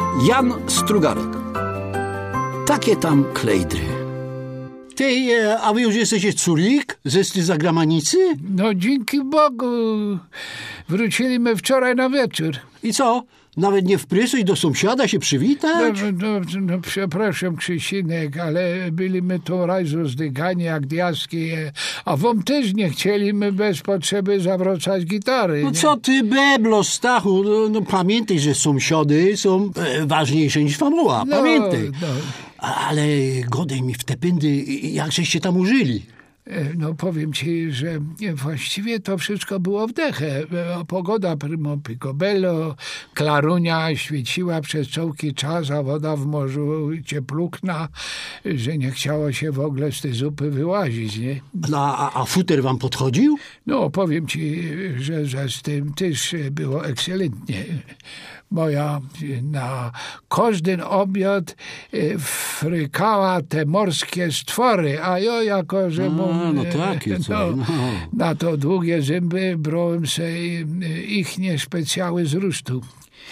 Jan Strugarek. Takie tam klejdry. Ty, a wy już jesteście curik ze zagranicy? No dzięki Bogu. Wróciliśmy wczoraj na wieczór. I co? Nawet nie wprysuj do sąsiada się przywitać? No, przepraszam, Krzysinek, ale byliśmy tu raz rozdygani jak diaski, a wam też nie chcieliśmy bez potrzeby zawracać gitary. No nie? co ty, beblo, Stachu? No pamiętaj, że sąsiady są ważniejsze niż famuła. Pamiętaj. No. Ale godaj mi w te pędy, jak żeście tam użyli. No powiem ci, że właściwie to wszystko było w dechę. Pogoda primo picobello, klarunia świeciła przez całki czas, a woda w morzu cieplukna, że nie chciało się w ogóle z tej zupy wyłazić, nie? A futer wam podchodził? No powiem ci, że z tym też było ekscelentnie. Moja na każdy obiad frykała te morskie stwory, a ja jako, że no takie co. Na to długie zęby brałem sobie ich niespecjały z rusztu.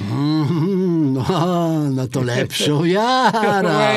No to lepszą jara.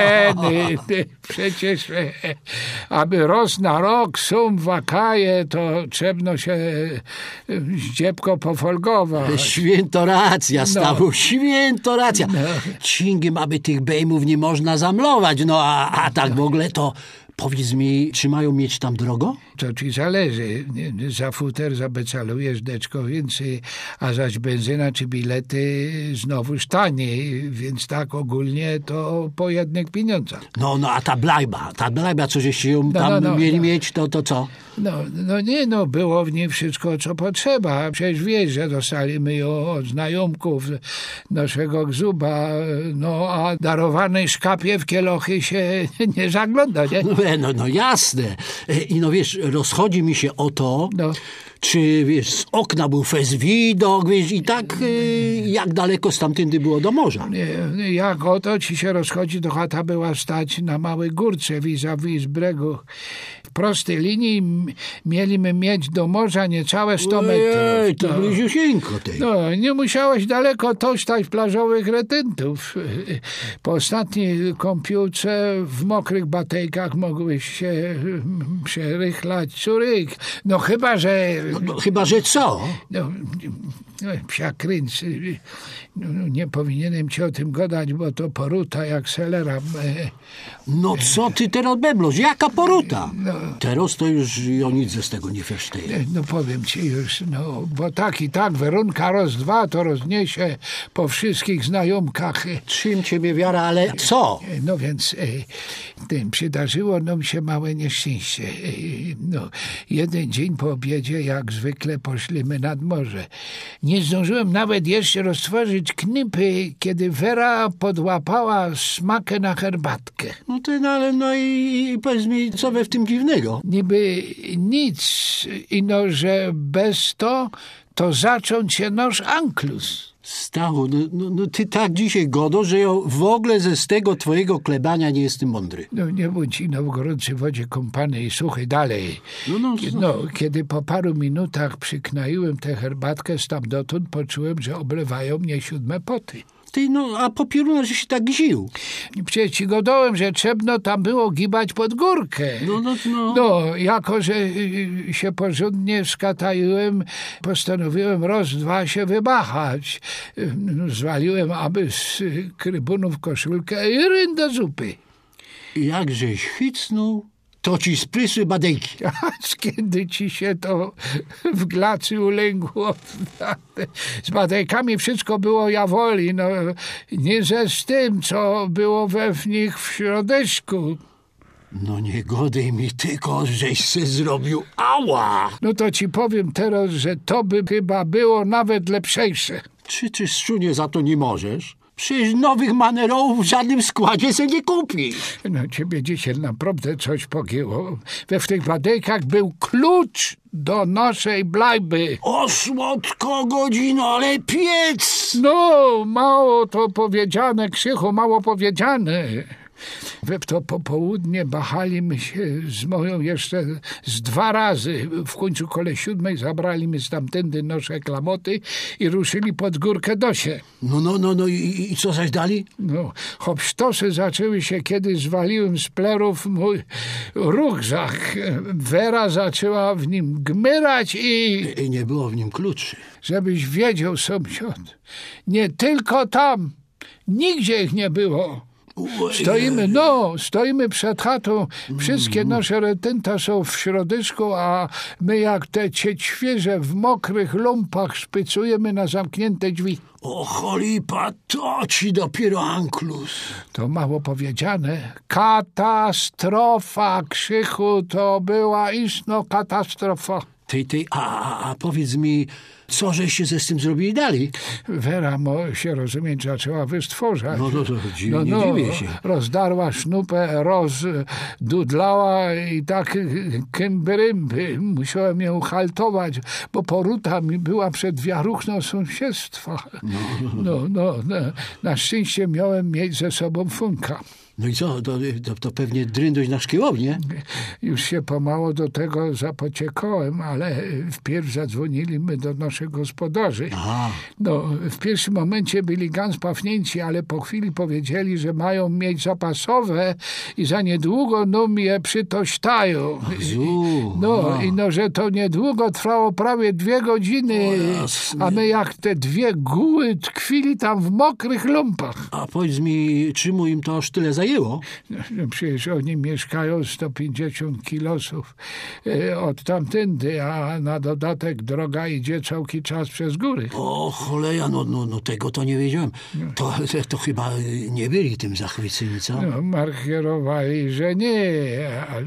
Przecież aby roz na rok sum wakaje, to trzeba się zdziepko pofolgować. Święto racja, Stachu, święto racja. Cingiem, aby tych bejmów nie można zamlować, a tak w ogóle to... Powiedz mi, czy mają mieć tam drogo? To ci zależy. Za futer zabecalujesz deczko więcej, a zaś benzyna czy bilety znowuż taniej, więc tak ogólnie to po jednych pieniądzach. No, a ta blajba, co żeście ją tam mieli mieć, to co? No, było w niej wszystko, co potrzeba. Przecież wiesz, że dostaliśmy ją od znajomków naszego gzuba, a darowanej szkapie w kielochy się nie zagląda, nie? No jasne. I wiesz, rozchodzi mi się o to, czy wiesz, z okna był fez widok, wiesz, i tak jak daleko stamtędy było do morza. Jak o to ci się rozchodzi, to chata była stać na małej górce vis-a-vis brzegu. W prostej linii mieliśmy mieć do morza niecałe 100 metrów. Ej, to bliziusieńko tej. Nie musiałeś daleko tośtać plażowych retentów. Po ostatniej kąpiłce w mokrych batejkach mogłeś się przerychlać curyk. Chyba, że co? Psia kręc. Nie powinienem ci o tym gadać, bo to poruta jak selera. No co ty teraz bebloś? Jaka poruta? Teraz to już o nic z tego nie feszteje. No powiem ci już, bo tak i tak Werunka roz 2 to rozniesie po wszystkich znajomkach. Czym ciebie wiara, ale co? No więc tym przydarzyło nam się małe nieszczęście. Jeden dzień po obiedzie, jak zwykle, poszliśmy nad morze. Nie zdążyłem nawet jeszcze roztworzyć knypy, kiedy Wera podłapała smakę na herbatkę. I powiedz mi, co we w tym dziwnego? Niby nic, że bez to zacząć się nasz anklus. Stachu, ty tak dzisiaj godo, że ja w ogóle z tego twojego klebania nie jestem mądry. Nie bądź w gorącej wodzie kąpany i słuchaj dalej. Kiedy po paru minutach przyknaiłem tę herbatkę, stamtąd poczułem, że oblewają mnie 7 poty. Ty, a po pierunach, że się tak gził. Przecież ci godołem, że trzeba tam było gibać pod górkę. Jako że się porządnie skataiłem, postanowiłem raz, 2 się wybachać. Zwaliłem aby z krybunów koszulkę i ryn do zupy. Jakżeś hycnął, to ci sprysły badejki. A kiedy ci się to w glacy ulęgło? Z badejkami wszystko było jawoli, nie ze z tym, co było we w nich w środeczku. Nie godaj mi tylko, żeś se zrobił ała. To ci powiem teraz, że to by chyba było nawet lepszejsze. Czy szczunie za to nie możesz? Przecież nowych manerów w żadnym składzie se nie kupisz. Ciebie dzisiaj naprawdę coś pogięło. W tych badejkach był klucz do naszej blajby. O słodko godzino, ale piec! Mało to powiedziane, Krzychu, mało powiedziane. We w to popołudnie bachaliśmy się z moją jeszcze z 2 razy. W końcu koło 7 zabrali my stamtędy nasze klamoty i ruszyli pod górkę Dosie. No i co zaś dali? No, hopsztosy zaczęły się, kiedy zwaliłem z plerów mój rukzak. Wera zaczęła w nim gmyrać i nie było w nim kluczy. Żebyś wiedział, sąsiad, nie tylko tam, nigdzie ich nie było. Stoimy przed chatą, wszystkie nasze retynta są w środeczku, a my jak te świeże w mokrych lumpach szpycujemy na zamknięte drzwi. O cholipa, to ci dopiero Anklus. To mało powiedziane. Katastrofa, Krzychu, to była istno katastrofa. A powiedz mi, co żeście ze z tym zrobili dalej? Wera się rozumieć zaczęła wystworzać. No to nie dziwię się. Rozdarła sznupę, rozdudlała i tak kębyrymby. Musiałem ją haltować, bo poruta mi była przed wiaruchną sąsiedztwa. No. Na szczęście miałem mieć ze sobą funka. No i co? To pewnie dryndość na szkiełownię, nie? Już się pomału do tego zapociekałem, ale wpierw zadzwoniliśmy do naszych gospodarzy. Aha. No, w pierwszym momencie byli ganz pafnięci, ale po chwili powiedzieli, że mają mieć zapasowe i za niedługo je przytośtają. Że to niedługo trwało prawie 2 godziny, a my jak te 2 guły tkwili tam w mokrych lumpach. A powiedz mi, czemu im to aż tyle zajęło? Przecież oni mieszkają 150 kilosów od tamtędy, a na dodatek droga idzie całki czas przez góry. O choleja, no tego to nie wiedziałem. To chyba nie byli tym zachwyceni, co? No, markierowali, że nie, ale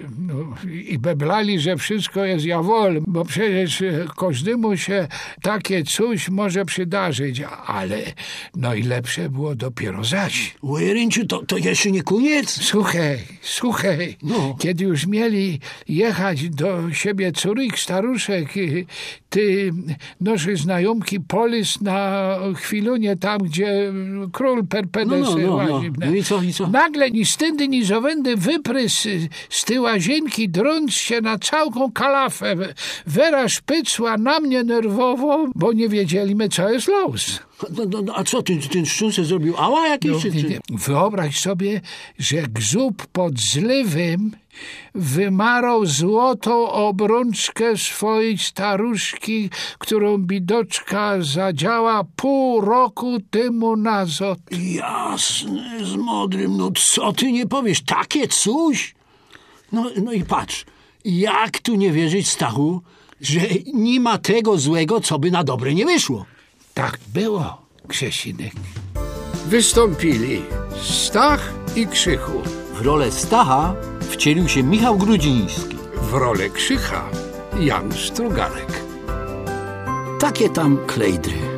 i beblali, że wszystko jest jawol, bo przecież każdemu się takie coś może przydarzyć, ale najlepsze było dopiero zaś. Łyrynciu, to jeszcze nie koniec? Słuchaj, kiedy już mieli jechać do siebie córek, staruszek, ty nasze znajomki polys na chwilunie tam, gdzie król Perpedes łazi. No i co? Nagle ni stędy, ni zowędy wyprys z tej łazienki, drąc się na całką kalafę. Wera szpycła na mnie nerwowo, bo nie wiedzieliśmy, co jest los. A co, ten szczęście zrobił ała jakieś? Nie. Wyobraź sobie, że gzub pod zlewem wymarał złotą obrączkę swojej staruszki, którą bidoczka zadziała pół roku temu nazad. Jasne, z modrym, co ty nie powiesz, takie coś? No i patrz, jak tu nie wierzyć, Stachu, że nie ma tego złego, co by na dobre nie wyszło. Tak było, Krzesinek. Wystąpili Stach i Krzychu. W rolę Stacha wcielił się Michał Grudziński. W rolę Krzycha Jan Strugarek. Takie tam klejdry.